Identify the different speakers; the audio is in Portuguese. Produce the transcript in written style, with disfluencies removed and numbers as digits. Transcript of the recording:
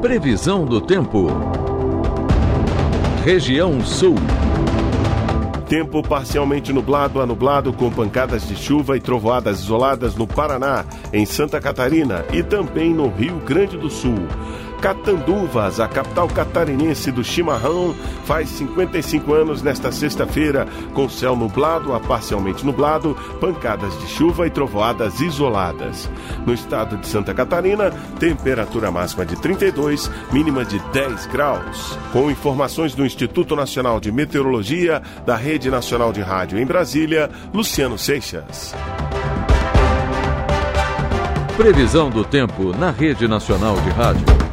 Speaker 1: Previsão do tempo. Região Sul.
Speaker 2: Tempo parcialmente nublado a nublado, com pancadas de chuva e trovoadas isoladas no Paraná, em Santa Catarina e também no Rio Grande do Sul. Catanduvas, a capital catarinense do chimarrão, faz 55 anos nesta sexta-feira, com céu nublado a parcialmente nublado, pancadas de chuva e trovoadas isoladas. No estado de Santa Catarina, temperatura máxima de 32, mínima de 10 graus. Com informações do Instituto Nacional de Meteorologia, da Rede Nacional de Rádio em Brasília, Luciano Seixas.
Speaker 1: Previsão do tempo na Rede Nacional de Rádio.